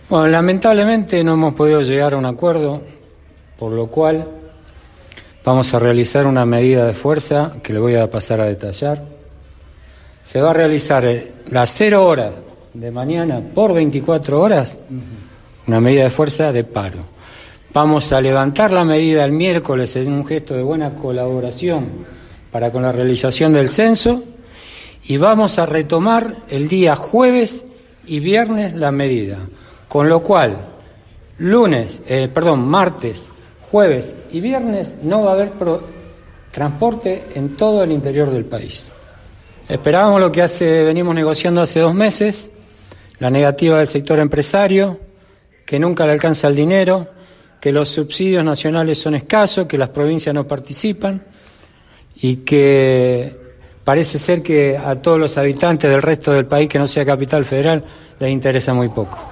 Bueno, lamentablemente no hemos podido llegar a un acuerdo, por lo cual vamos a realizar una medida de fuerza que le voy a pasar a detallar. Se va a realizar las 0 horas de mañana por 24 horas, una medida de fuerza de paro. Vamos a levantar la medida el miércoles en un gesto de buena colaboración para con la realización del censo y vamos a retomar el día jueves y viernes la medida. Con lo cual, martes, jueves y viernes no va a haber transporte en todo el interior del país. Esperábamos lo que venimos negociando hace 2 meses, la negativa del sector empresario, que nunca le alcanza el dinero, que los subsidios nacionales son escasos, que las provincias no participan y que parece ser que a todos los habitantes del resto del país que no sea capital federal les interesa muy poco.